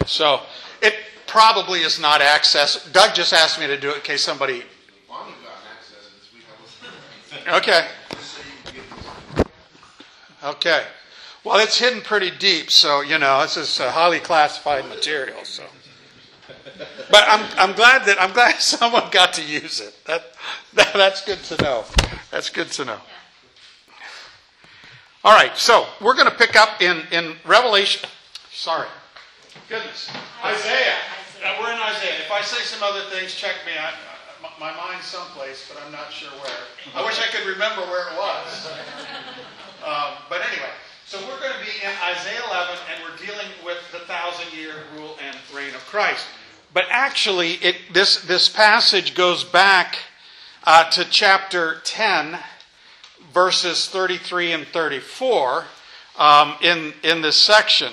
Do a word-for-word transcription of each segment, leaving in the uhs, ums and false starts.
So it probably is not access. Doug just asked me to do it in case somebody... Okay. Okay. Well, it's hidden pretty deep, so, you know, this is uh, highly classified material, so... But I'm I'm glad that I'm glad someone got to use it. That, that that's good to know. That's good to know. All right, so we're going to pick up in, in Revelation. Sorry, goodness, Isaiah. Uh, we're in Isaiah. If I say some other things, check me. I, my, my mind's someplace, but I'm not sure where. I wish I could remember where it was. Um, but anyway, so we're going to be in Isaiah eleven, and we're dealing with the thousand-year rule and reign of Christ. But actually, it, this, this passage goes back uh, to chapter ten, verses thirty-three and thirty-four um, in, in this section.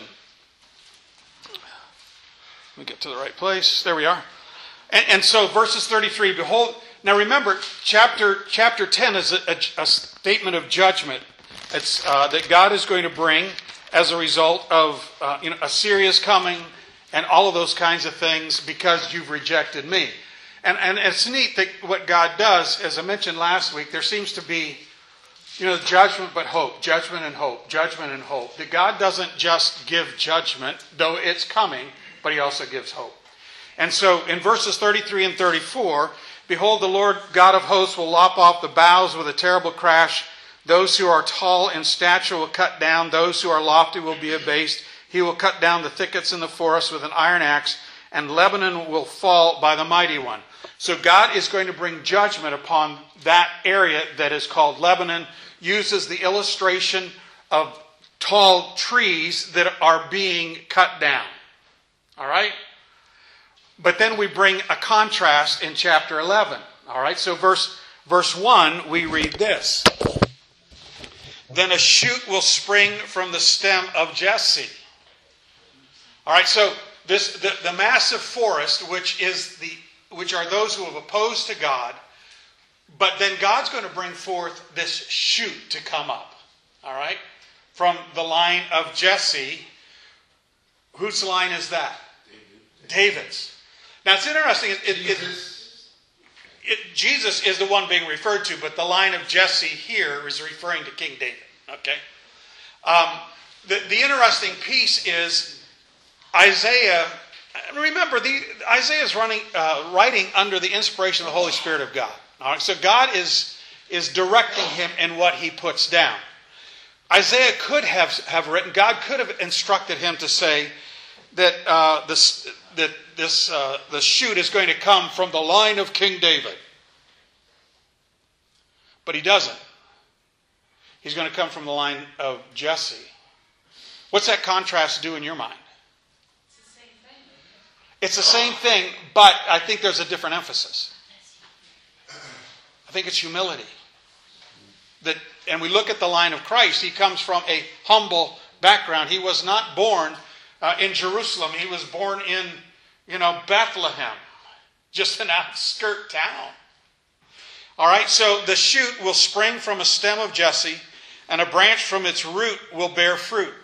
Let me get to the right place. There we are. And, and so verses thirty-three, behold, now remember, chapter, chapter ten is a, a, a statement of judgment. It's uh, that God is going to bring as a result of uh, you know, Assyria's coming, and all of those kinds of things because you've rejected me. And, and it's neat that what God does, as I mentioned last week, there seems to be, you know, judgment but hope, judgment and hope, judgment and hope. That God doesn't just give judgment, though it's coming, but he also gives hope. And so in verses thirty-three and thirty-four, behold, the Lord God of hosts will lop off the boughs with a terrible crash. Those who are tall in stature will cut down, those who are lofty will be abased. He will cut down the thickets in the forest with an iron axe, and Lebanon will fall by the mighty one. So God is going to bring judgment upon that area that is called Lebanon, uses the illustration of tall trees that are being cut down. All right? But then we bring a contrast in chapter eleven. All right? So verse, verse one, we read this. Then a shoot will spring from the stem of Jesse. All right, so this the, the massive forest, which is the which are those who have opposed to God, but then God's going to bring forth this shoot to come up. All right, from the line of Jesse. Whose line is that? David. David's. Now it's interesting. It, it, Jesus. It, it, Jesus is the one being referred to, but the line of Jesse here is referring to King David. Okay. Um, the the interesting piece is. Isaiah, remember, the, Isaiah is running, uh, writing under the inspiration of the Holy Spirit of God. All right? So God is, is directing him in what he puts down. Isaiah could have, have written, God could have instructed him to say that uh, this, that this uh, the shoot is going to come from the line of King David. But he doesn't. He's going to come from the line of Jesse. What's that contrast do in your mind? It's the same thing, but I think there's a different emphasis. I think it's humility. That, and we look at the line of Christ. He comes from a humble background. He was not born uh, in Jerusalem. He was born in, you know, Bethlehem, just an outskirt town. All right, so the shoot will spring from a stem of Jesse, and a branch from its root will bear fruit.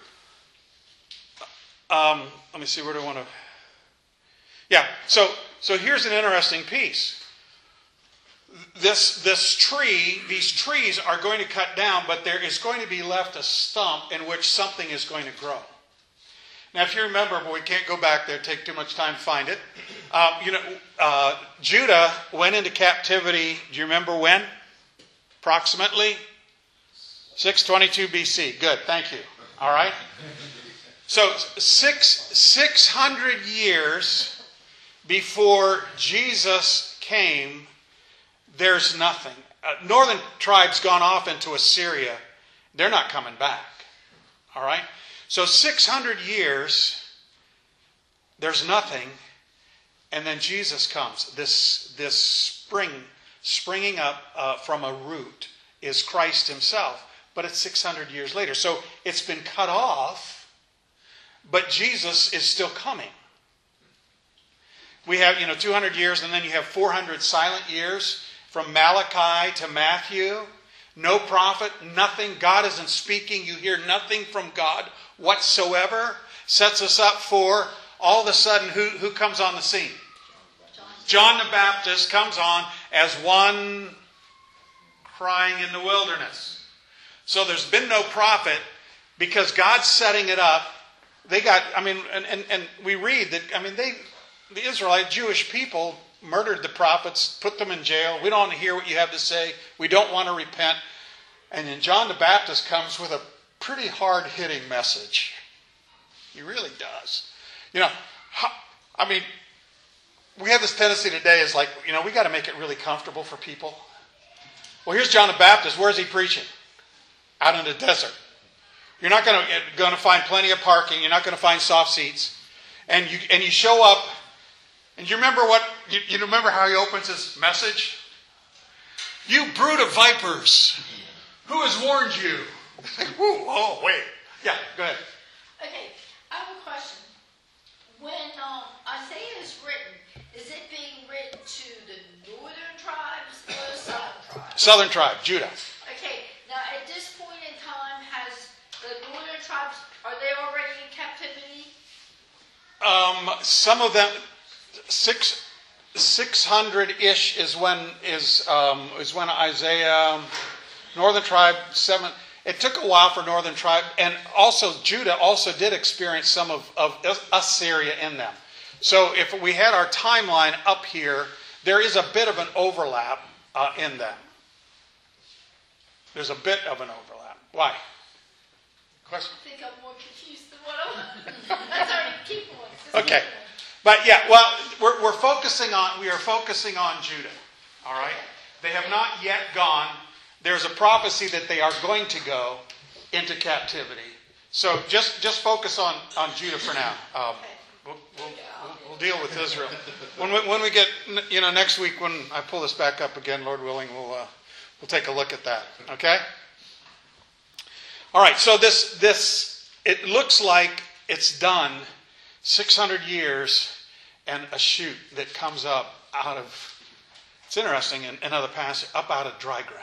Um, let me see, where do I want to... Yeah, so so here's an interesting piece. This this tree, these trees are going to cut down, but there is going to be left a stump in which something is going to grow. Now, if you remember, but we can't go back there, take too much time to find it. Um, you know, uh, Judah went into captivity. Do you remember when? Approximately six twenty-two B C. Good, thank you. All right. So six six hundred years. Before Jesus came, there's nothing. Uh, northern tribes gone off into Assyria. They're not coming back. All right? So six hundred years, there's nothing. And then Jesus comes. This, this spring, springing up uh, from a root is Christ himself. But it's six hundred years later. So it's been cut off, but Jesus is still coming. We have, you know, two hundred years, and then you have four hundred silent years from Malachi to Matthew. No prophet, nothing. God isn't speaking. You hear nothing from God whatsoever. Sets us up for all of a sudden, who, who comes on the scene? John the Baptist comes on as one crying in the wilderness. So there's been no prophet because God's setting it up. They got, I mean, and, and, and we read that, I mean, they, the Israelite Jewish people murdered the prophets, put them in jail. We don't want to hear what you have to say. We don't want to repent. And then John the Baptist comes with a pretty hard-hitting message. He really does. You know, I mean, we have this tendency today is like, you know, we got to make it really comfortable for people. Well, here's John the Baptist. Where's he preaching? Out in the desert. You're not going to going to find plenty of parking. You're not going to find soft seats. And you and you show up, and you remember what you, you remember how he opens his message? You brood of vipers, who has warned you? Woo, oh, wait. Yeah, go ahead. Okay, I have a question. When um, Isaiah is written, is it being written to the northern tribes or the southern tribes? Southern tribe, Judah. Okay, now at this point in time, has the northern tribes, are they already in captivity? Um, some of them, six, six hundred-ish is when is um, is when Isaiah, northern tribe, seven. It took a while for northern tribe, and also Judah also did experience some of, of Assyria in them. So if we had our timeline up here, there is a bit of an overlap uh, in them. There's a bit of an overlap. Why? Question? I think I'm more confused than what I'm... That's already keep one. Just Okay. keep one. But yeah, well, we're, we're focusing on, we are focusing on Judah. All right? They have not yet gone. There's a prophecy that they are going to go into captivity. So just, just focus on, on Judah for now. Um, we'll, we'll, we'll, we'll deal with Israel. When we, when we get, you know, next week when I pull this back up again, Lord willing, we'll uh, we'll take a look at that. Okay? All right. So this this it looks like it's done. six hundred years and a shoot that comes up out of. It's interesting in another passage, up out of dry ground.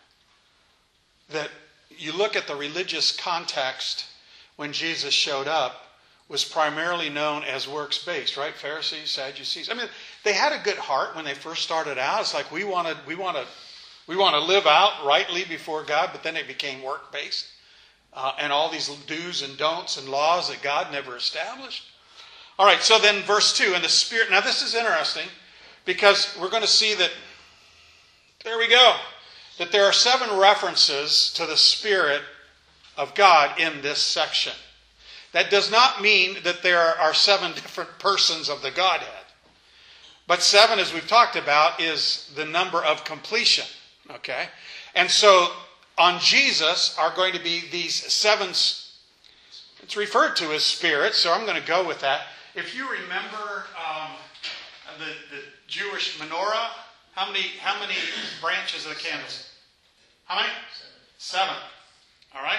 That you look at the religious context when Jesus showed up was primarily known as works-based, right? Pharisees, Sadducees. I mean, they had a good heart when they first started out. It's like we wanted, we want to, we want to live out rightly before God, but then it became work-based, uh, and all these do's and don'ts and laws that God never established. All right, so then verse two, and the Spirit. Now this is interesting because we're going to see that. There we go. That there are seven references to the Spirit of God in this section. That does not mean that there are seven different persons of the Godhead. But seven, as we've talked about, is the number of completion. Okay? And so on Jesus are going to be these seven, it's referred to as spirits, so I'm going to go with that. If you remember um, the, the Jewish menorah, How many how many branches of the candles? How many? Seven. Seven. All right?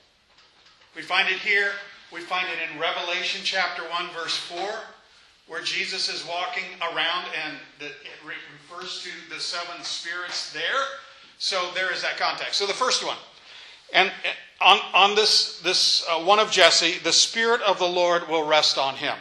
We find it here. We find it in Revelation chapter one, verse four, where Jesus is walking around and the, it refers to the seven spirits there. So there is that context. So the first one. And on, on this, this uh, one of Jesse, the Spirit of the Lord will rest on him.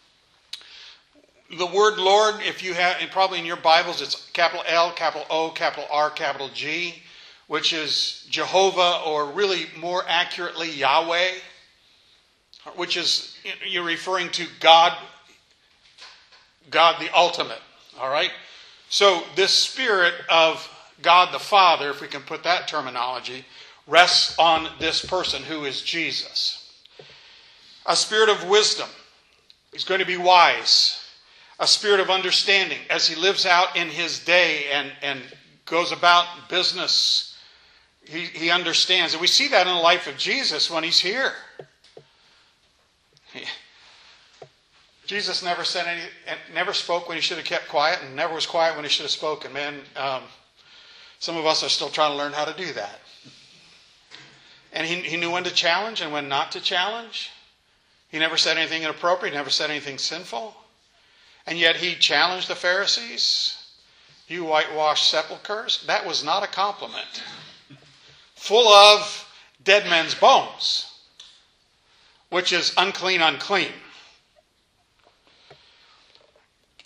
The word Lord, if you have, and probably in your Bibles, it's capital L, capital O, capital R, capital G, which is Jehovah, or really more accurately Yahweh, which is, you're referring to God, God the ultimate. All right? So this Spirit of God the Father, if we can put that terminology, rests on this person who is Jesus. A spirit of wisdom. He's going to be wise. A spirit of understanding as he lives out in his day and, and goes about business. He, he understands. And we see that in the life of Jesus when he's here. He, Jesus never said any, never spoke when he should have kept quiet, and never was quiet when he should have spoken. Man, um, some of us are still trying to learn how to do that. And he, he knew when to challenge and when not to challenge. He never said anything inappropriate. He never said anything sinful. And yet he challenged the Pharisees. You whitewash sepulchres. That was not a compliment. Full of dead men's bones, which is unclean, unclean.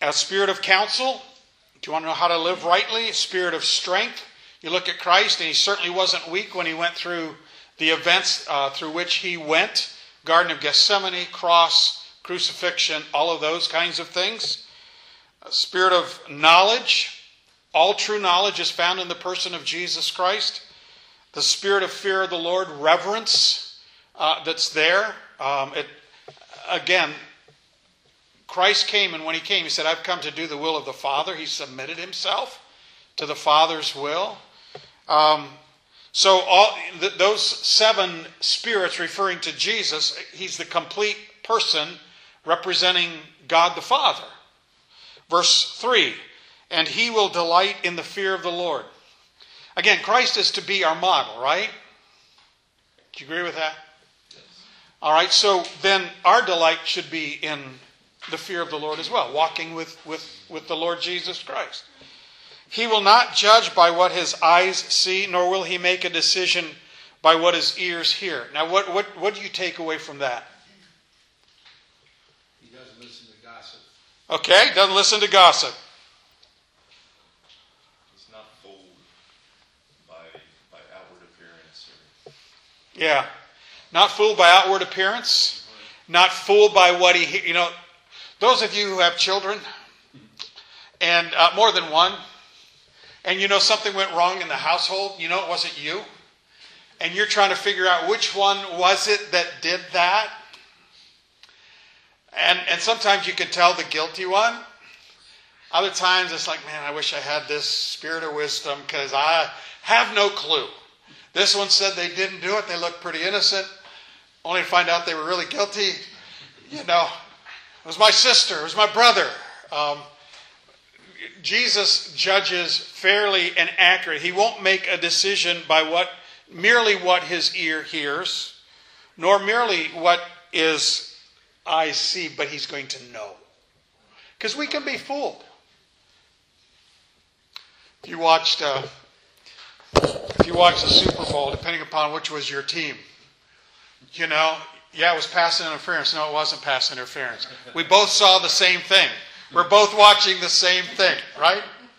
A spirit of counsel. Do you want to know how to live rightly? A spirit of strength. You look at Christ, and he certainly wasn't weak when he went through the events uh, through which he went. Garden of Gethsemane, cross, crucifixion, all of those kinds of things. A spirit of knowledge. All true knowledge is found in the person of Jesus Christ. The spirit of fear of the Lord, reverence uh, that's there. Um, it, again, Christ came, and when he came, he said, I've come to do the will of the Father. He submitted himself to the Father's will. Um, so all th- those seven spirits referring to Jesus, he's the complete person representing God the Father. Verse three, and he will delight in the fear of the Lord. Again, Christ is to be our model, right? Do you agree with that? Yes. All right, so then our delight should be in the fear of the Lord as well, walking with, with, with the Lord Jesus Christ. He will not judge by what his eyes see, nor will he make a decision by what his ears hear. Now, what, what, what do you take away from that? He doesn't listen to gossip. Okay, doesn't listen to gossip. He's not fooled by, by outward appearance. Or... Yeah, not fooled by outward appearance, not fooled by what he, you know, those of you who have children, and uh, more than one, and you know something went wrong in the household, you know it wasn't you, and you're trying to figure out which one was it that did that, and and sometimes you can tell the guilty one. Other times it's like, man, I wish I had this spirit of wisdom because I have no clue. This one said they didn't do it. They looked pretty innocent, only to find out they were really guilty. You know, it was my sister. It was my brother. Um, Jesus judges fairly and accurate. He won't make a decision by what merely what his ear hears, nor merely what his eyes see, but he's going to know. Because we can be fooled. If you watched, uh, if you watched the Super Bowl, depending upon which was your team, you know, yeah, it was pass interference. No, it wasn't pass interference. We both saw the same thing. We're both watching the same thing, right?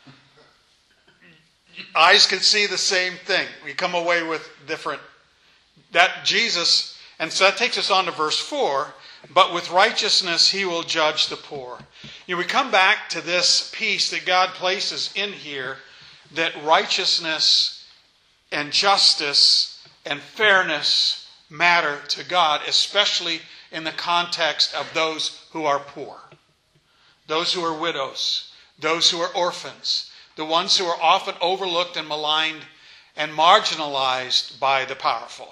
Eyes can see the same thing. We come away with different. That Jesus, and so that takes us on to verse four. But with righteousness he will judge the poor. You know, we come back to this piece that God places in here, that righteousness and justice and fairness matter to God, especially in the context of those who are poor, those who are widows, those who are orphans, the ones who are often overlooked and maligned and marginalized by the powerful.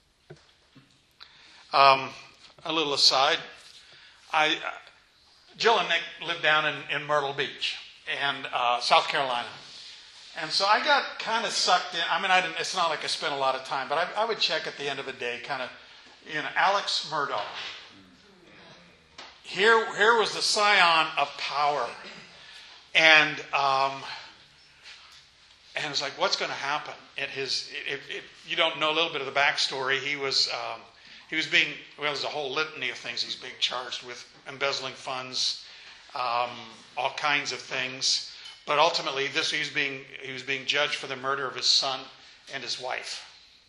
Um, a little aside, I, uh, Jill and Nick lived down in, in Myrtle Beach, and uh, South Carolina. And so I got kind of sucked in. I mean, I didn't, it's not like I spent a lot of time, but I, I would check at the end of the day, kind of, you know, Alex Murdaugh. Here, here was the scion of power. And um, and it's like, what's going to happen? At his, if, if you don't know a little bit of the backstory, he was um, he was being, well, there's a whole litany of things he's being charged with: embezzling funds, um, all kinds of things. But ultimately, this he was being he was being judged for the murder of his son and his wife.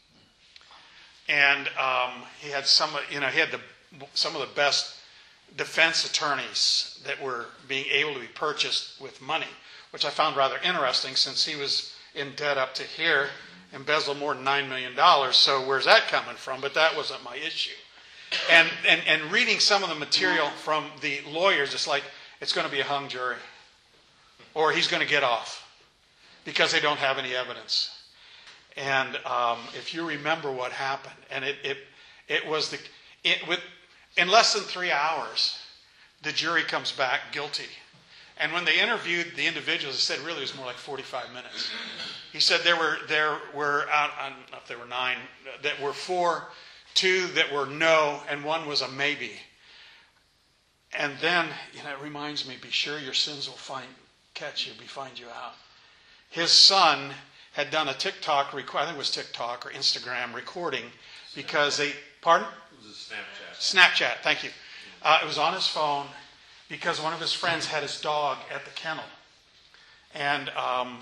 And um, he had some, you know, he had the some of the best defense attorneys that were being able to be purchased with money, which I found rather interesting, since he was in debt up to here, embezzled more than nine million dollars. So where's that coming from? But that wasn't my issue. And, and, and reading some of the material from the lawyers, it's like, it's going to be a hung jury. Or he's going to get off because they don't have any evidence. And um, if you remember what happened, and it it, it was the, it with, in less than three hours, the jury comes back guilty. And when they interviewed the individuals, they said really it was more like forty-five minutes. He said there were there were I don't know if there were nine that were for, two that were no, and one was a maybe. And then, you know, it reminds me: be sure your sins will find catch you, be find you out. His son had done a TikTok, rec- I think it was TikTok or Instagram recording, because they, pardon? It was a Snapchat. Snapchat, thank you. Uh, it was on his phone, because one of his friends had his dog at the kennel. And um,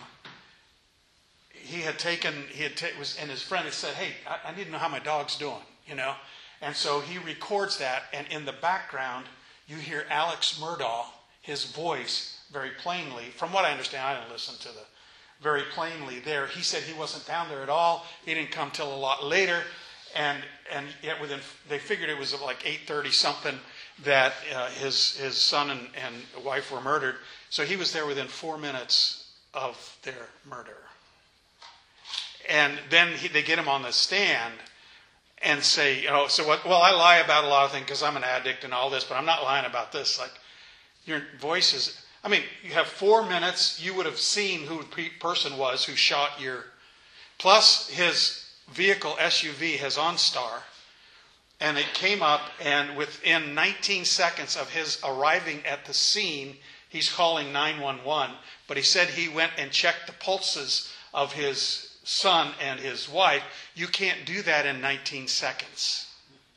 he had taken, he had ta- was, and his friend had said, hey, I, I need to know how my dog's doing, you know. And so he records that, and in the background, you hear Alex Murdaugh, his voice, very plainly. From what I understand, I didn't listen to the very plainly there. He said he wasn't down there at all. He didn't come till a lot later, and and yet within they figured it was like eight thirty something that uh, his his son and, and wife were murdered. So he was there within four minutes of their murder. And then he, they get him on the stand and say, you know, so what? Well, I lie about a lot of things because I'm an addict and all this, but I'm not lying about this. Like, your voice is, I mean, you have four minutes, you would have seen who the person was who shot your, plus his vehicle S U V has OnStar, and it came up, and within nineteen seconds of his arriving at the scene, he's calling nine one one, but he said he went and checked the pulses of his son and his wife. You can't do that in nineteen seconds.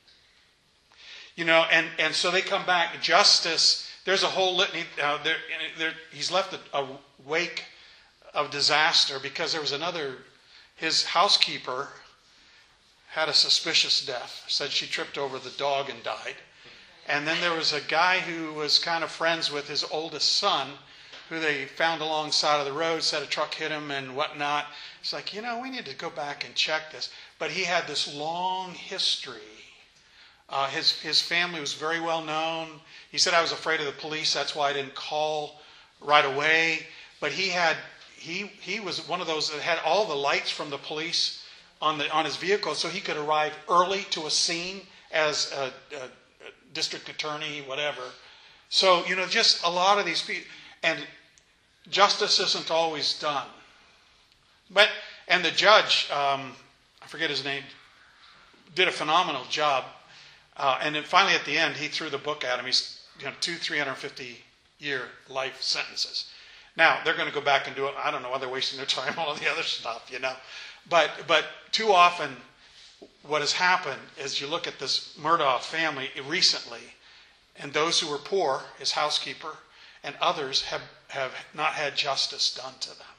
You know, and, and so they come back. Justice, there's a whole litany. Uh, there, there, he's left a, a wake of disaster because there was another, his housekeeper had a suspicious death. Said she tripped over the dog and died. And then there was a guy who was kind of friends with his oldest son, who they found alongside of the road, said a truck hit him and whatnot. It's like, you know, we need to go back and check this. But he had this long history. Uh, his his family was very well known. He said, I was afraid of the police, that's why I didn't call right away. But he had he he was one of those that had all the lights from the police on the on his vehicle, so he could arrive early to a scene as a, a, a district attorney, whatever. So, you know, just a lot of these people. And justice isn't always done. But, and the judge, um, I forget his name, did a phenomenal job. Uh, and then finally at the end, he threw the book at him. He's, you know, two three hundred fifty year life sentences. Now, they're going to go back and do it. I don't know why they're wasting their time on all the other stuff, you know. But, but too often, what has happened is you look at this Murdaugh family recently, and those who were poor, his housekeeper, and others have, have not had justice done to them.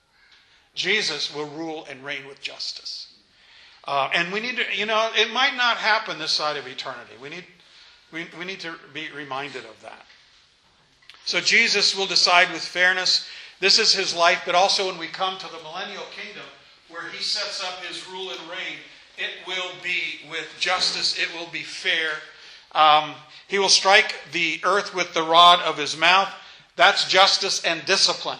Jesus will rule and reign with justice. Uh, and we need to, you know, it might not happen this side of eternity. We need, we, we need to be reminded of that. So Jesus will decide with fairness. This is his life, but also when we come to the millennial kingdom, where he sets up his rule and reign, it will be with justice. It will be fair. Um, he will strike the earth with the rod of his mouth. That's justice and discipline.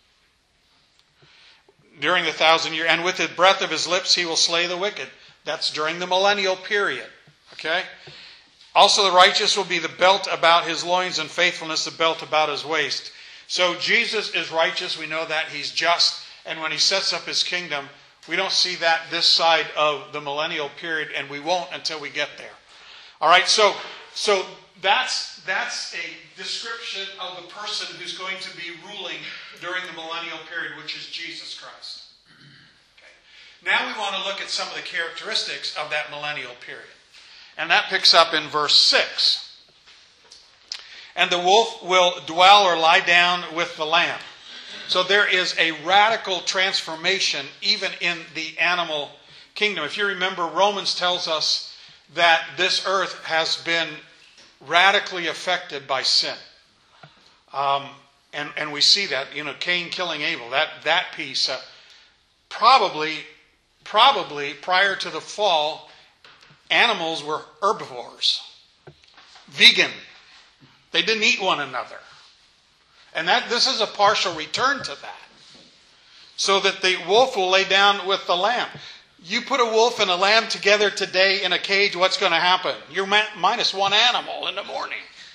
During the thousand year, and with the breath of his lips, he will slay the wicked. That's during the millennial period. Okay? Also, the righteous will be the belt about his loins, and faithfulness the belt about his waist. So Jesus is righteous. We know that. He's just. And when he sets up his kingdom, we don't see that this side of the millennial period, and we won't until we get there. All right, so so that's that's a description of the person who's going to be ruling during the millennial period, which is Jesus Christ. Okay. Now we want to look at some of the characteristics of that millennial period. And that picks up in verse six. And the wolf will dwell or lie down with the lamb. So there is a radical transformation even in the animal kingdom. If you remember, Romans tells us that this earth has been radically affected by sin. Um, and, and we see that, you know, Cain killing Abel, that, that piece. Uh, probably, probably prior to the fall, animals were herbivores, vegan. They didn't eat one another. And that this is a partial return to that. So that the wolf will lay down with the lamb. You put a wolf and a lamb together today in a cage, what's going to happen? You're minus one animal in the morning.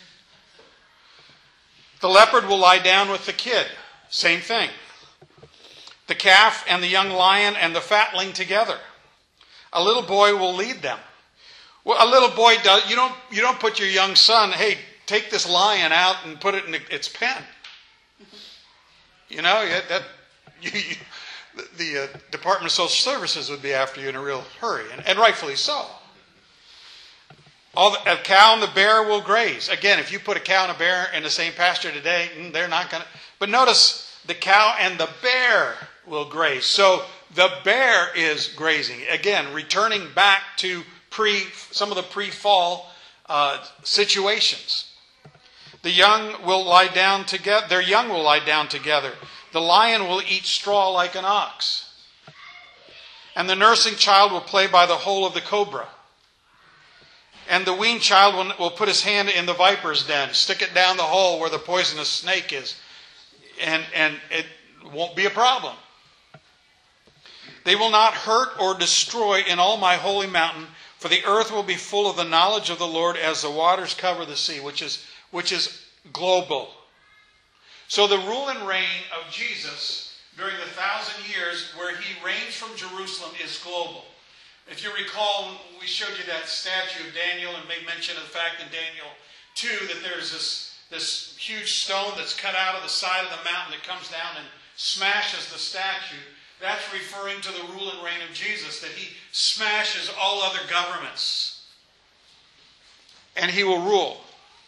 The leopard will lie down with the kid. Same thing. The calf and the young lion and the fatling together. A little boy will lead them. Well, a little boy does. You don't. You don't put your young son. Hey, take this lion out and put it in its pen. You know that. You, you, the uh, Department of Social Services would be after you in a real hurry, and, and rightfully so. All the, a cow and the bear will graze. Again, if you put a cow and a bear in the same pasture today, they're not going to. But notice, the cow and the bear will graze. So the bear is grazing. Again, returning back to pre some of the pre-fall uh, situations. The young will lie down together. Their young will lie down together. The lion will eat straw like an ox. And the nursing child will play by the hole of the cobra. And the weaned child will, will put his hand in the viper's den, stick it down the hole where the poisonous snake is, and, and it won't be a problem. They will not hurt or destroy in all my holy mountain, for the earth will be full of the knowledge of the Lord as the waters cover the sea, which is, which is global. So the rule and reign of Jesus during the thousand years where he reigns from Jerusalem is global. If you recall, we showed you that statue of Daniel and made mention of the fact in Daniel two that there's this, this huge stone that's cut out of the side of the mountain that comes down and smashes the statue. That's referring to the rule and reign of Jesus, that he smashes all other governments. And he will rule.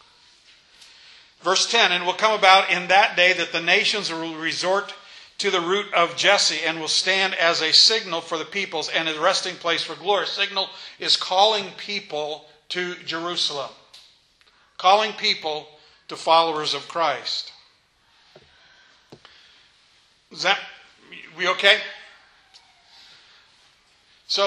Verse ten, and it will come about in that day that the nations will resort to the root of Jesse and will stand as a signal for the peoples and a resting place for glory. Signal is calling people to Jerusalem. Calling people to followers of Christ. Is that, we okay? So,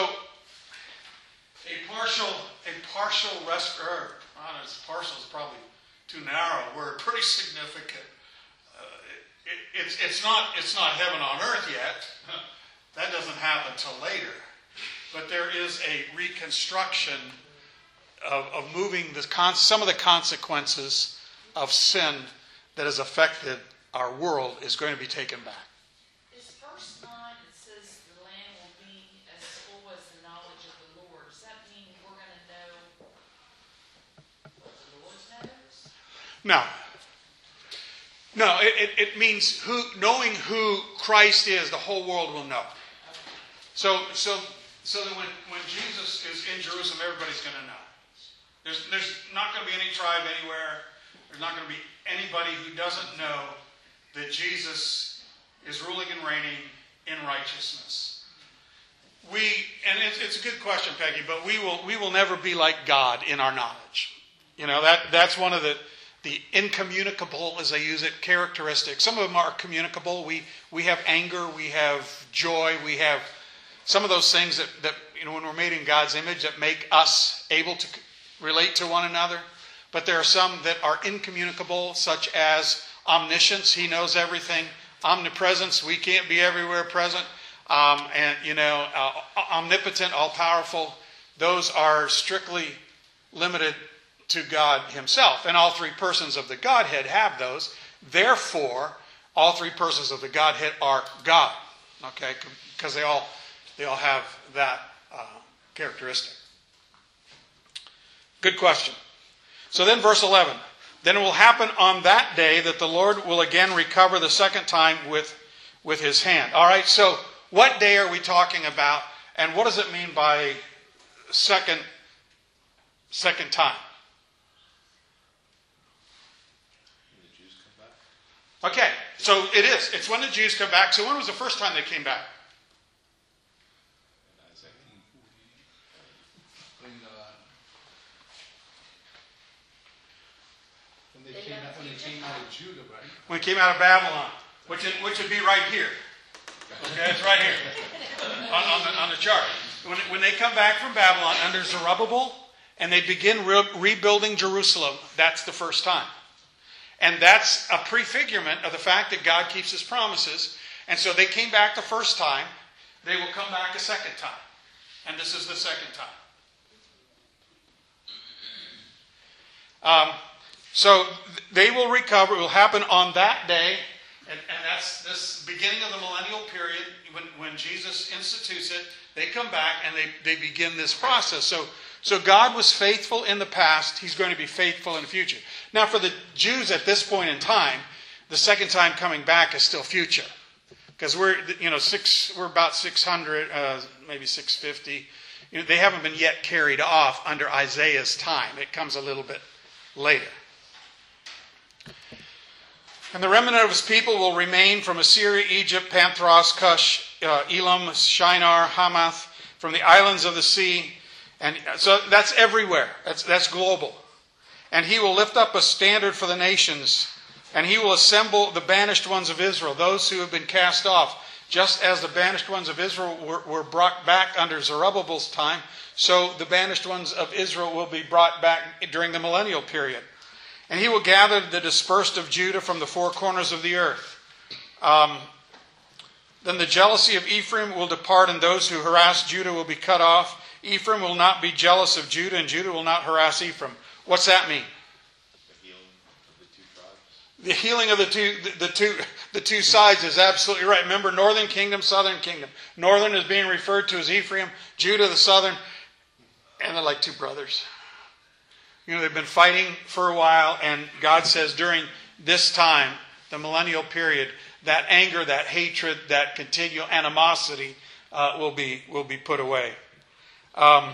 a partial, a partial rest, or, honest, partial is probably too narrow. We're pretty significant. It, it's, it's, not, it's not heaven on earth yet. That doesn't happen till later. But there is a reconstruction of, of moving the con- some of the consequences of sin that has affected our world is going to be taken back. This verse nine, it says the land will be as full as the knowledge of the Lord. Does that mean we're going to know what the Lord knows? No. No, it, it, it means who, knowing who Christ is, the whole world will know. So, so, so that when, when Jesus is in Jerusalem, everybody's going to know. There's, there's not going to be any tribe anywhere. There's not going to be anybody who doesn't know that Jesus is ruling and reigning in righteousness. We, and it's, it's a good question, Peggy, but we will, we will never be like God in our knowledge. You know, that, that's one of the The incommunicable, as I use it, characteristics. Some of them are communicable. We we have anger, we have joy, we have some of those things that, that you know when we're made in God's image that make us able to relate to one another. But there are some that are incommunicable, such as omniscience. He knows everything. Omnipresence. We can't be everywhere present. Um, and you know, uh, omnipotent, all powerful. Those are strictly limited to God himself. And all three persons of the Godhead have those. Therefore, all three persons of the Godhead are God. Okay? Because they all they all have that uh, characteristic. Good question. So then verse eleven. Then it will happen on that day that the Lord will again recover the second time with, with his hand. All right, so what day are we talking about? And what does it mean by second, second time? Okay, so it is. It's when the Jews come back. So when was the first time they came back? When, uh, when, they came out, when they came out of Judah, right? When they came out of Babylon, which, is, which would be right here. Okay, it's right here on, on, the, on the chart. When, when they come back from Babylon under Zerubbabel and they begin re- rebuilding Jerusalem, that's the first time. And that's a prefigurement of the fact that God keeps his promises. And so they came back the first time. They will come back a second time. And this is the second time. Um, so they will recover. It will happen on that day. And, and that's this beginning of the millennial period. When, when Jesus institutes it, they come back and they, they begin this process. So So God was faithful in the past. He's going to be faithful in the future. Now for the Jews at this point in time, the second time coming back is still future. Because we're, you know, six, we're about six hundred, uh, maybe six fifty. you know, they haven't been yet carried off under Isaiah's time. It comes a little bit later. And the remnant of his people will remain from Assyria, Egypt, Panthros, Cush, uh, Elam, Shinar, Hamath, from the islands of the sea. And so that's everywhere. That's, that's global. And he will lift up a standard for the nations. And he will assemble the banished ones of Israel, those who have been cast off. Just as the banished ones of Israel were, were brought back under Zerubbabel's time, so the banished ones of Israel will be brought back during the millennial period. And he will gather the dispersed of Judah from the four corners of the earth. Um, then the jealousy of Ephraim will depart, and those who harass Judah will be cut off. Ephraim will not be jealous of Judah, and Judah will not harass Ephraim. What's that mean? The healing of the two, the, the two, the two sides is absolutely right. Remember, northern kingdom, southern kingdom. Northern is being referred to as Ephraim, Judah the southern, and they're like two brothers. You know, they've been fighting for a while, and God says during this time, the millennial period, that anger, that hatred, that continual animosity uh, will be will be put away. Um,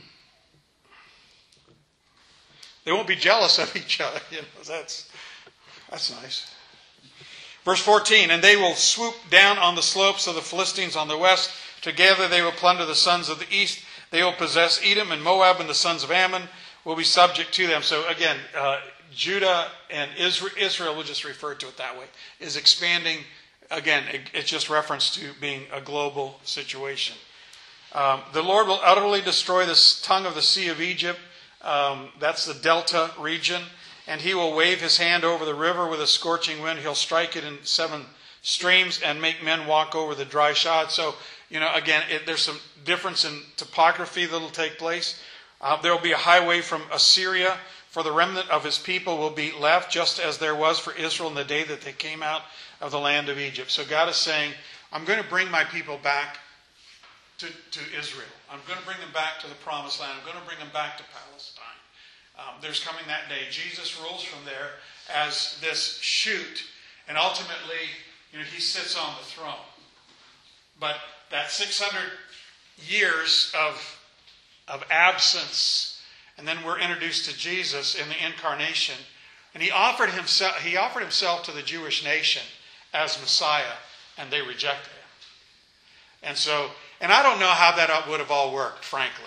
they won't be jealous of each other. You know, that's that's nice. Verse fourteen, and they will swoop down on the slopes of the Philistines on the west. Together they will plunder the sons of the east. They will possess Edom and Moab, and the sons of Ammon will be subject to them. So again, uh, Judah and Israel, Israel, we'll just refer to it that way, is expanding. Again, it, it's just reference to being a global situation. Um, the Lord will utterly destroy the tongue of the sea of Egypt. Um, that's the delta region. And he will wave his hand over the river with a scorching wind. He'll strike it in seven streams and make men walk over the dry shod. So, you know, again, it, there's some difference in topography that will take place. Uh, there will be a highway from Assyria for the remnant of his people will be left, just as there was for Israel in the day that they came out of the land of Egypt. So God is saying, I'm going to bring my people back to, to Israel. I'm going to bring them back to the promised land. I'm going to bring them back to Palestine. Um, there's coming that day. Jesus rules from there as this shoot, and ultimately, you know, he sits on the throne. But that six hundred years of of absence, and then we're introduced to Jesus in the incarnation, and he offered himself. He offered himself to the Jewish nation as Messiah, and they rejected him. And so, and I don't know how that would have all worked, frankly.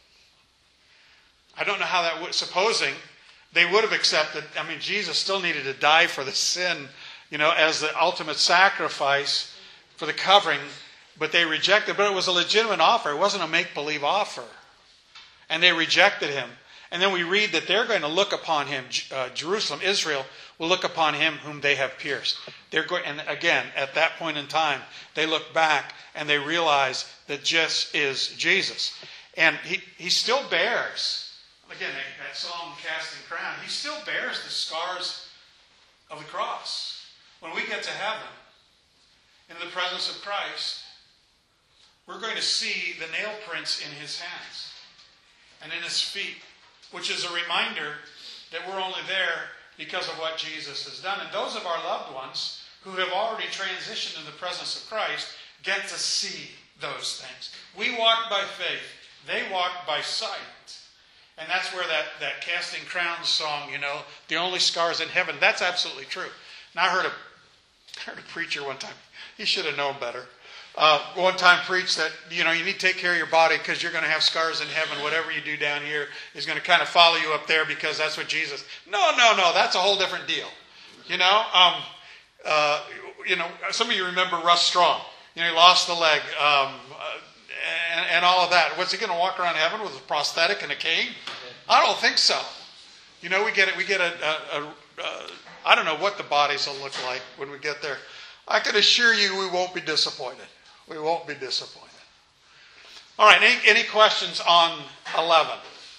I don't know how that would, supposing they would have accepted, I mean, Jesus still needed to die for the sin, you know, as the ultimate sacrifice for the covering, but they rejected, but it was a legitimate offer. It wasn't a make-believe offer. And they rejected him. And then we read that they're going to look upon him, uh, Jerusalem, Israel, will look upon him whom they have pierced. They're going, and again, at that point in time, they look back and they realize that this is Jesus. And he, he still bears, again, that, that song, Casting Crown, he still bears the scars of the cross. When we get to heaven, in the presence of Christ, we're going to see the nail prints in his hands and in his feet, which is a reminder that we're only there because of what Jesus has done. And those of our loved ones who have already transitioned in the presence of Christ get to see those things. We walk by faith. They walk by sight. And that's where that, that Casting Crowns song, you know, the only scars in heaven, that's absolutely true. Now I heard a, I heard a preacher one time, he should have known better. Uh, one time preached that, you know, you need to take care of your body because you're going to have scars in heaven. Whatever you do down here is going to kind of follow you up there because that's what Jesus... No, no, no, that's a whole different deal. You know, um, uh, you know, some of you remember Russ Strong. You know, he lost the leg um, uh, and, and all of that. What's he going to walk around heaven with a prosthetic and a cane? I don't think so. You know, we get it. We get a, a, a, a I don't know what the bodies will look like when we get there. I can assure you we won't be disappointed. We won't be disappointed. All right, any, any questions on eleven?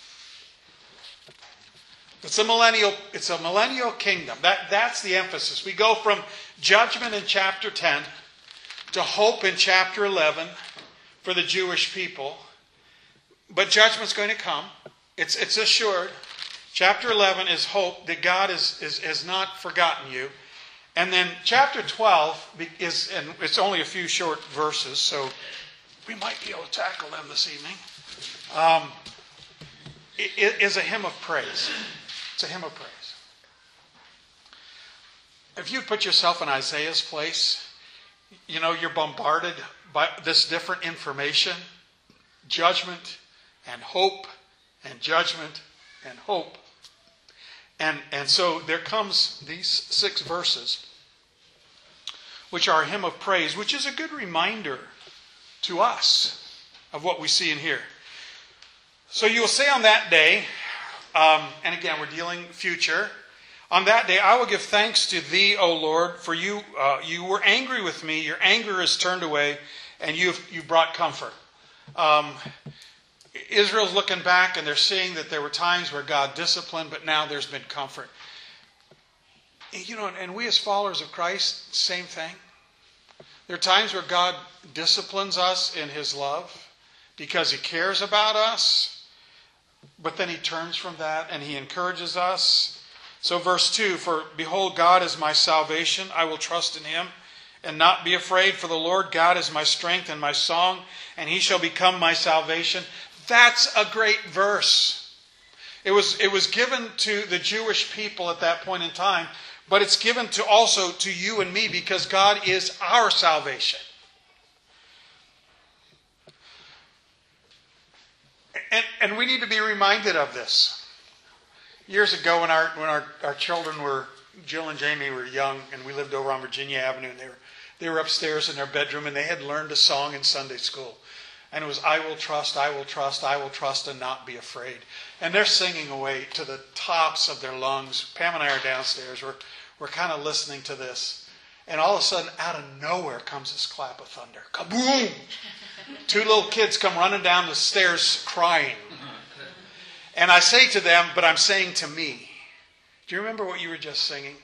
It's a millennial, it's a millennial kingdom. That, that's the emphasis. We go from judgment in chapter ten to hope in chapter eleven for the Jewish people. But judgment's going to come. It's, it's assured. Chapter eleven is hope that God is, is, has not forgotten you. And then chapter twelve is, and it's only a few short verses, so we might be able to tackle them this evening. um, is a hymn of praise. It's a hymn of praise. If you put yourself in Isaiah's place, you know, you're bombarded by this different information, judgment and hope and judgment and hope. And, and so there comes these six verses, which are a hymn of praise, which is a good reminder to us of what we see in here. So you will say on that day, um, and again, we're dealing future. On that day, I will give thanks to thee, O Lord, for you uh, you were angry with me. Your anger is turned away, and you've, you've brought comfort. Um, Israel's looking back, and they're seeing that there were times where God disciplined, but now there's been comfort. You know, and we as followers of Christ, same thing. There are times where God disciplines us in His love because He cares about us, but then He turns from that and He encourages us. So verse two, for behold, God is my salvation. I will trust in Him and not be afraid. For the Lord God is my strength and my song, and He shall become my salvation. That's a great verse. It was, it was given to the Jewish people at that point in time, but it's given to also to you and me because God is our salvation. And, and we need to be reminded of this. Years ago when our when our, our children were, Jill and Jamie were young, and we lived over on Virginia Avenue, and they were they were upstairs in their bedroom, and they had learned a song in Sunday school. And it was, I will trust, I will trust, I will trust and not be afraid. And they're singing away to the tops of their lungs. Pam and I are downstairs. We're, we're kind of listening to this. And all of a sudden, out of nowhere comes this clap of thunder. Kaboom! Two little kids come running down the stairs crying. And I say to them, but I'm saying to me, do you remember what you were just singing?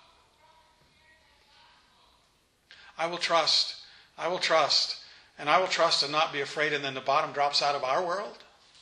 I will trust, I will trust, and I will trust and not be afraid. And then the bottom drops out of our world.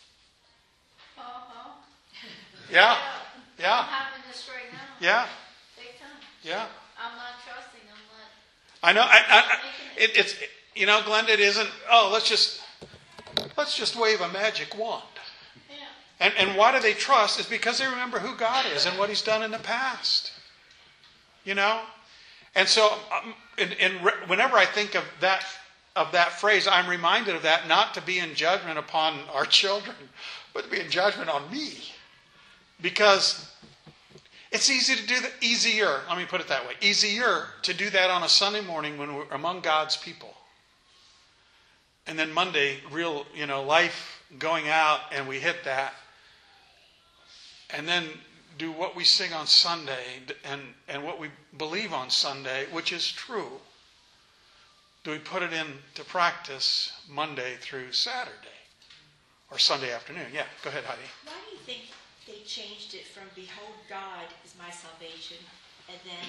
Uh-huh. Yeah, I'm yeah, having this right now. yeah, Big time. yeah. I'm not trusting. I'm not. I know. I, I, I, it, it's you know, Glenda. It isn't. Oh, let's just let's just wave a magic wand. Yeah. And and why do they trust? It's because they remember who God is and what He's done in the past. You know, and so um, in, in, whenever I think of that of that phrase, I'm reminded of that, not to be in judgment upon our children, but to be in judgment on me, because it's easy to do that. Easier. Let me put it that way. Easier to do that on a Sunday morning when we're among God's people. And then Monday, real, you know, life going out, and we hit that. And then do what we sing on Sunday and, and what we believe on Sunday, which is true. Do we put it into practice Monday through Saturday or Sunday afternoon? Yeah, go ahead, Heidi. Why do you think they changed it from behold, God is my salvation, and then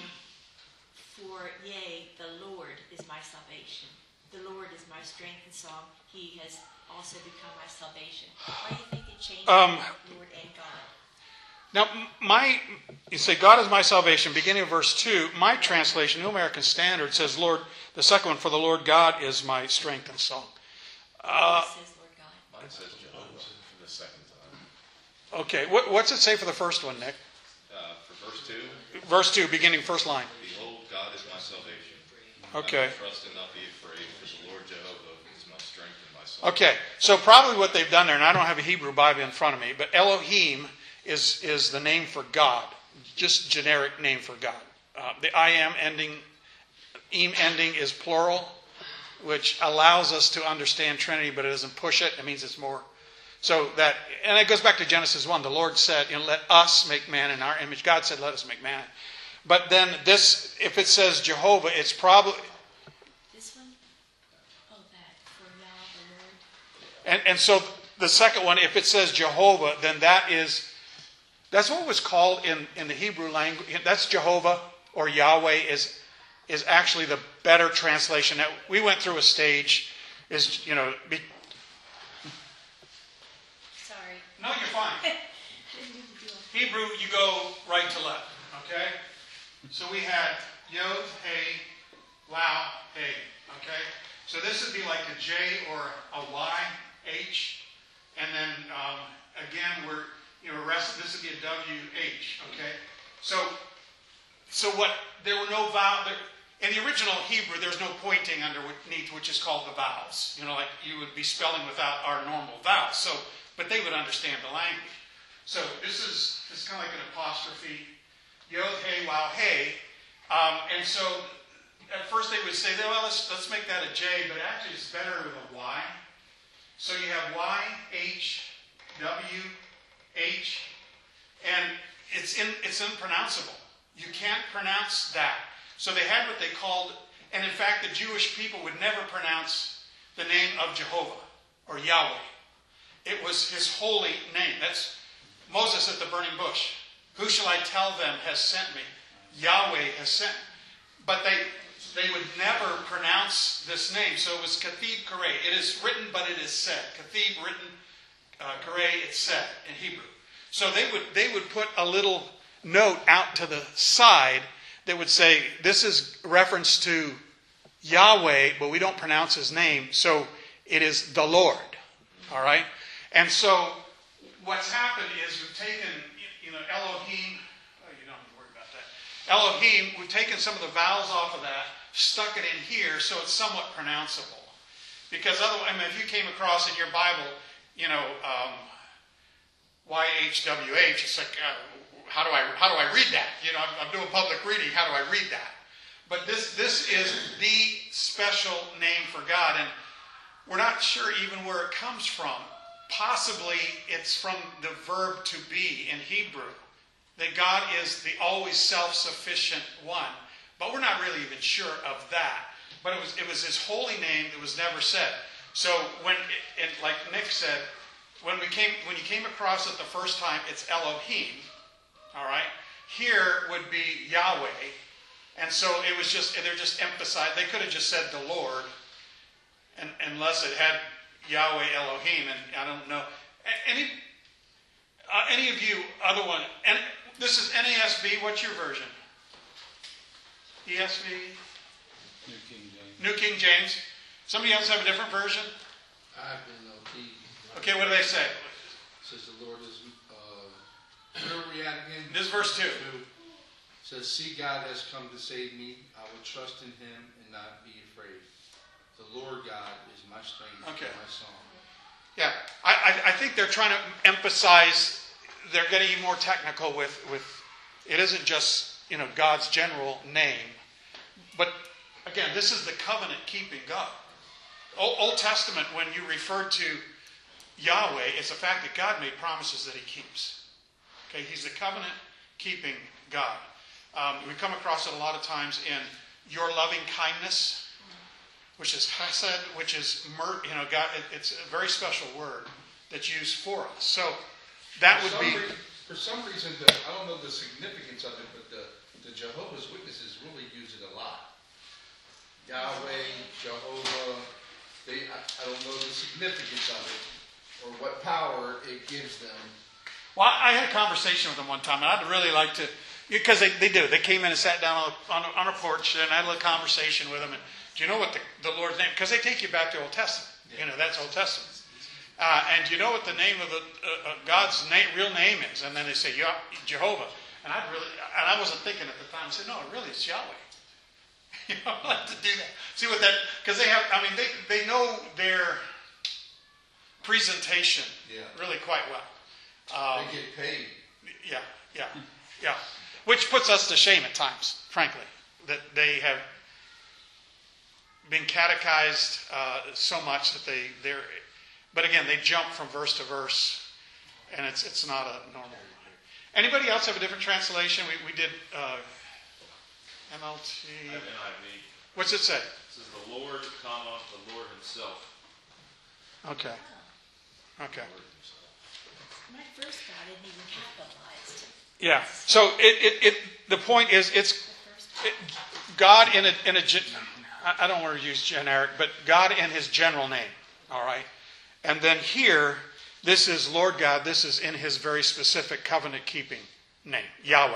for yea, the Lord is my salvation. The Lord is my strength and song. He has also become my salvation. Why do you think it changed Um, from Lord and God? Now, my, you say, God is my salvation, beginning of verse two. My translation, New American Standard, says, Lord, the second one, for the Lord God is my strength and song. Uh, it says Lord God. Mine says Jehovah for the second time. okay, what, what's it say for the first one, Nick? Uh, for verse two, Verse two, beginning first line. behold, God is my salvation. Okay. I will trust and not be afraid, for the Lord Jehovah is my strength and my song. Okay, so probably what they've done there, and I don't have a Hebrew Bible in front of me, but Elohim is, is the name for God, just generic name for God. Uh, the I am ending, im ending is plural, which allows us to understand Trinity, but it doesn't push it. It means it's more. So that, and it goes back to Genesis one. The Lord said, you know, let us make man in our image. God said, let us make man. But then this, if it says Jehovah, it's probably, This one? Oh, that. For Yah, the Lord. and, and so the second one, if it says Jehovah, then that is, that's what was called in, in the Hebrew language. That's Jehovah or Yahweh is is actually the better translation. That we went through a stage is, you know, be, Sorry. no, you're fine. Didn't mean to do it. Hebrew, you go right to left, okay? So we had Yod, Hey, Lao, Hey, okay? So this would be like a J or a Y, H, and then um, again we're you know arrested. This would be a W H. Okay, so so what? There were no vowel. There, in the original Hebrew, there's no pointing underneath, which is called the vowels. You know, like you would be spelling without our normal vowels. So, but they would understand the language. So this is this is kind of like an apostrophe, Yod Hey Wow Hey, um, and so at first they would say, well, let's let's make that a J, but actually it's better with a Y. So you have Y H W H, and it's in it's unpronounceable. You can't pronounce that. So they had what they called, and in fact, the Jewish people would never pronounce the name of Jehovah or Yahweh. It was his holy name. That's Moses at the burning bush. Who shall I tell them has sent me? Yahweh has sent me. But they they would never pronounce this name. So it was Kathib Karei. It is written, but it is said. Kathib written, uh, Karei, it's said in Hebrew. So they would they would put a little note out to the side that would say, this is reference to Yahweh, but we don't pronounce his name, so it is the Lord. All right? And so what's happened is we've taken, you know, Elohim, oh, you don't have to worry about that. Elohim, we've taken some of the vowels off of that, stuck it in here, so it's somewhat pronounceable. Because otherwise, I mean, if you came across in your Bible, you know, um, Y H W H, it's like, uh, How do I how do I read that? You know, I'm, I'm doing public reading. How do I read that? But this this is the special name for God, and we're not sure even where it comes from. Possibly it's from the verb to be in Hebrew, that God is the always self-sufficient one. But we're not really even sure of that. But it was it was His holy name that was never said. So when it, it, like Nick said, when we came when you came across it the first time, it's Elohim. All right. Here would be Yahweh, and so it was just they're just emphasized. They could have just said the Lord, and unless it had Yahweh Elohim, and I don't know any uh, any of you other one. And this is N A S B. What's your version? E S V. New King James. New King James. Somebody else have a different version? I have been L T. Okay. What do they say? It says the Lord is. Where are we at again? This is verse two. It says, see, God has come to save me. I will trust in him and not be afraid. The Lord God is my strength Okay. and my song. Yeah, I, I, I think they're trying to emphasize, they're getting more technical with, with, it isn't just, you know, God's general name. But, again, this is the covenant-keeping God. Old, Old Testament, when you refer to Yahweh, it's the fact that God made promises that he keeps. Okay, he's the covenant-keeping God. Um, we come across it a lot of times in your loving kindness, which is chesed, which is, you know, God. It, it's a very special word that's used for us. So that would for be. Re- for some reason, the, I don't know the significance of it, but the, the Jehovah's Witnesses really use it a lot. Yahweh, Jehovah. They, I, I don't know the significance of it or what power it gives them. Well, I had a conversation with them one time, and I'd really like to, because they, they do. They came in and sat down on a, on a, on a porch, and I had a little conversation with them. And do you know what the, the Lord's name? Because they take you back to Old Testament. You know, that's Old Testament. Uh, and do you know what the name of the uh, uh, God's name, real name is? And then they say Jehovah. And I really, and I wasn't thinking at the time. I said, no, really, it's Yahweh. You know, I like to do that. See what that? Because they have. I mean, they they know their presentation Yeah. really quite well. Um, They get paid. Yeah, yeah, yeah. Which puts us to shame at times, frankly, that they have been catechized uh, so much that they they're. But again, they jump from verse to verse, and it's it's not a normal. Anybody else have a different translation? We we did uh, M L T. I have N I V. What's it say? It says the Lord, comma, the Lord himself. Okay. Okay. When I first got it, even capitalized. Yeah. So it, it, it the point is it's The first it, God in a in a gen- I don't want to use generic, but God in his general name. All right. And then here, this is Lord God. This is in his very specific covenant-keeping name, Yahweh.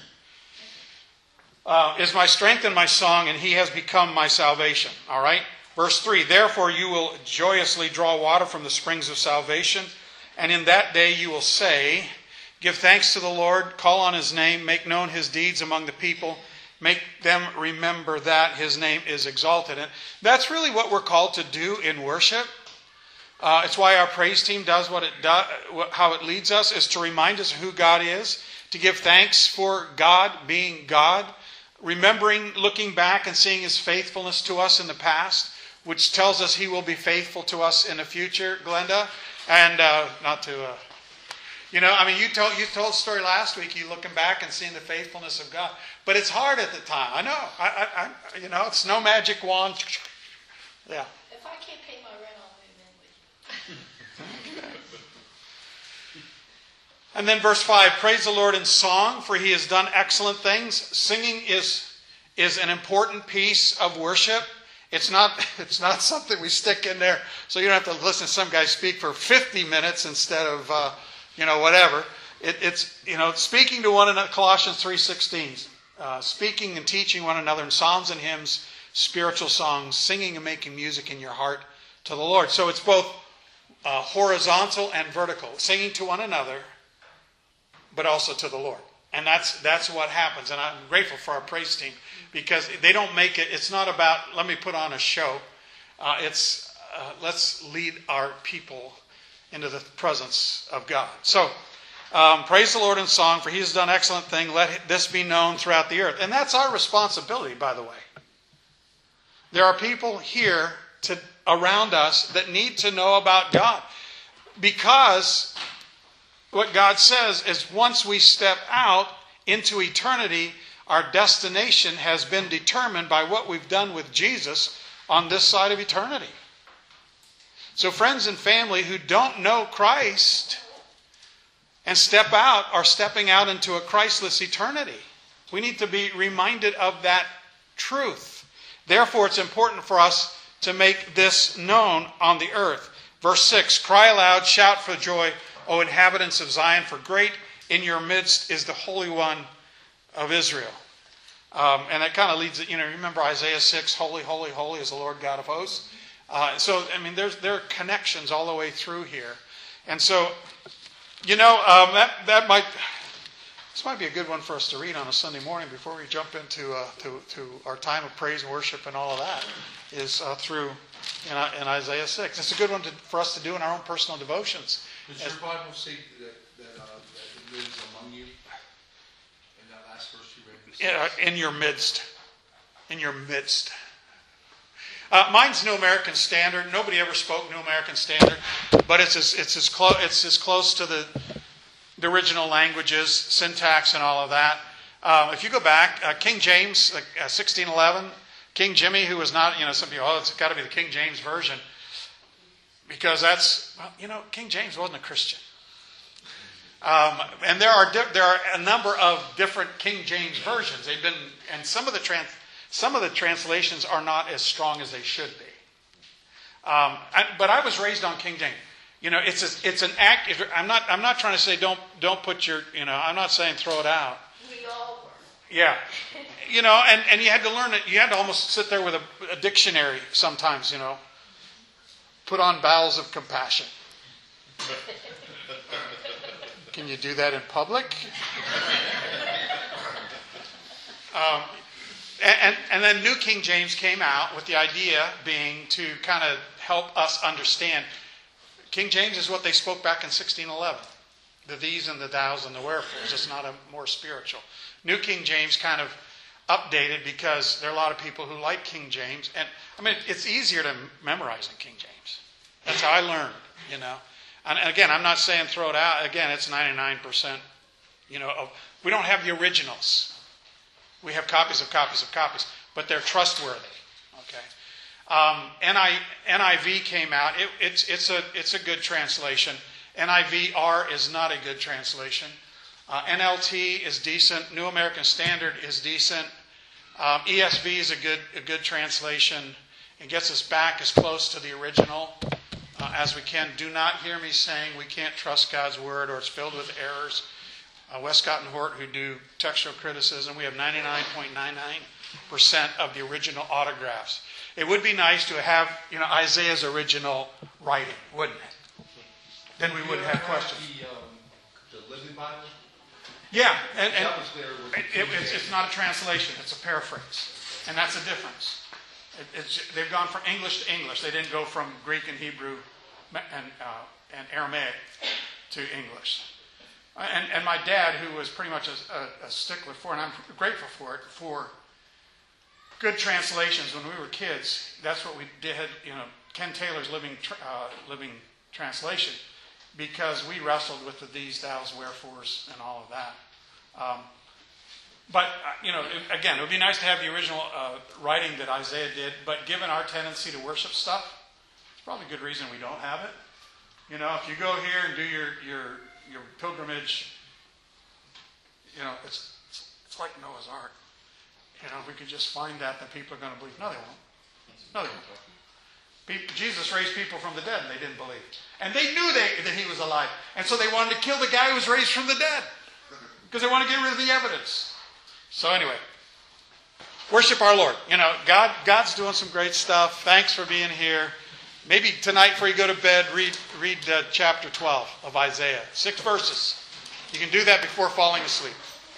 Uh, is my strength and my song, and he has become my salvation. All right. Verse three, therefore you will joyously draw water from the springs of salvation, and in that day you will say, give thanks to the Lord, call on his name, make known his deeds among the people, make them remember that his name is exalted. And that's really what we're called to do in worship. Uh, it's why our praise team does what it does, how it leads us, is to remind us who God is, to give thanks for God being God, remembering, looking back and seeing his faithfulness to us in the past, which tells us he will be faithful to us in the future, Glenda. And uh, not to, uh, you know, I mean, you told you told the story last week, you looking back and seeing the faithfulness of God. But it's hard at the time. I know. I, I, I you know, it's no magic wand. Yeah. If I can't pay my rent, I'll move in with you. And then verse five, praise the Lord in song, for he has done excellent things. Singing is, is an important piece of worship. It's not, it's not something we stick in there so you don't have to listen to some guy speak for fifty minutes instead of, uh, you know, whatever. It, it's, you know, speaking to one another, Colossians three sixteen, uh, speaking and teaching one another in psalms and hymns, spiritual songs, singing and making music in your heart to the Lord. So it's both uh, horizontal and vertical, singing to one another, but also to the Lord. And that's that's what happens. And I'm grateful for our praise team because they don't make it, it's not about, let me put on a show. Uh, it's, uh, let's lead our people into the presence of God. So, um, praise the Lord in song, for he has done excellent thing. Let this be known throughout the earth. And that's our responsibility, by the way. There are people here to, around us that need to know about God. Because what God says is once we step out into eternity, our destination has been determined by what we've done with Jesus on this side of eternity. So friends and family who don't know Christ and step out are stepping out into a Christless eternity. We need to be reminded of that truth. Therefore, it's important for us to make this known on the earth. Verse six, cry aloud, shout for joy, O inhabitants of Zion, for great in your midst is the Holy One of Israel. Um, and that kind of leads, you know, remember Isaiah six, holy, holy, holy is the Lord God of hosts. Uh, so, I mean, there's there are connections all the way through here. And so, you know, um, that, that might, this might be a good one for us to read on a Sunday morning before we jump into uh, to, to our time of praise and worship and all of that, is uh, through in, uh, in Isaiah six. It's a good one to, for us to do in our own personal devotions. Does your Bible say that, that, uh, that it lives among you? In that last verse you read? In, uh, in your midst. In your midst. Uh, mine's New American Standard. Nobody ever spoke New American Standard, but it's as it's as close it's as close to the the original languages, syntax, and all of that. Uh, if you go back, uh, King James, uh, sixteen eleven, King Jimmy, who was not, you know, some people, oh, it's got to be the King James version, because that's, well, you know, King James wasn't a Christian. Um, and there are di- there are a number of different King James versions. They've been, and some of the trans. Some of the translations are not as strong as they should be. Um, I, but I was raised on King James. You know, it's a, it's an act. I'm not I'm not trying to say don't don't put your, you know, I'm not saying throw it out. We all were. Yeah, you know, and, and you had to learn it. You had to almost sit there with a, a dictionary sometimes. You know, put on bowels of compassion. Can you do that in public? Um, And, and then New King James came out with the idea being to kind of help us understand. King James is what they spoke back in sixteen eleven. The these and the thous and the wherefores. It's not a more spiritual. New King James kind of updated because there are a lot of people who like King James. And I mean, it's easier to memorize in King James. That's how I learned, you know. And again, I'm not saying throw it out. Again, it's ninety-nine percent, you know, of, we don't have the originals. We have copies of copies of copies, but they're trustworthy. Okay. Um, N I, N I V came out. It, it's it's a it's a good translation. N I V R is not a good translation. Uh, N L T is decent. New American Standard is decent. Um, E S V is a good a good translation. It gets us back as close to the original uh, as we can. Do not hear me saying we can't trust God's word or it's filled with errors. Uh, Westcott and Hort, who do textual criticism, we have ninety-nine point nine nine percent of the original autographs. It would be nice to have, you know, Isaiah's original writing, wouldn't it? Then we wouldn't have questions. The, um, the Living Bible? Yeah, and, and That was there with it, it, it's, it's not a translation, it's a paraphrase. And that's the difference. It, it's, they've gone from English to English. They didn't go from Greek and Hebrew and, uh, and Aramaic to English. And, and my dad, who was pretty much a, a, a stickler for, and I'm grateful for it, for good translations when we were kids. That's what we did, you know, Ken Taylor's Living uh, Living Translation, because we wrestled with the these, thous, wherefores, and all of that. Um, but, uh, you know, it, again, it would be nice to have the original uh, writing that Isaiah did, but given our tendency to worship stuff, it's probably a good reason we don't have it. You know, if you go here and do your your, your pilgrimage, you know, it's, it's it's like Noah's Ark. You know, if we could just find that, then people are going to believe. No, they won't. No, they won't. People, Jesus raised people from the dead, and they didn't believe. And they knew they, that he was alive. And so they wanted to kill the guy who was raised from the dead, because they want to get rid of the evidence. So anyway, worship our Lord. You know, God, God's doing some great stuff. Thanks for being here. Maybe tonight before you go to bed, read, read uh, chapter twelve of Isaiah. Six verses. You can do that before falling asleep.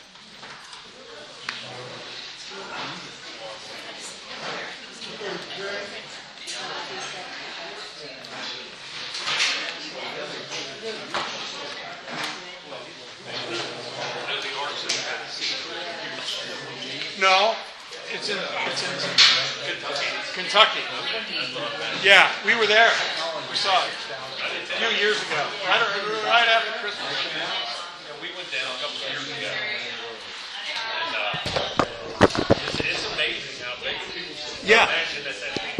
No, it's in, it's in Kentucky. Kentucky. Yeah, we were there. We saw it a few years ago, right, right after Christmas. Yeah, we went down a couple of years ago, and uh, it's, it's amazing how big. Yeah. Imagine that that thing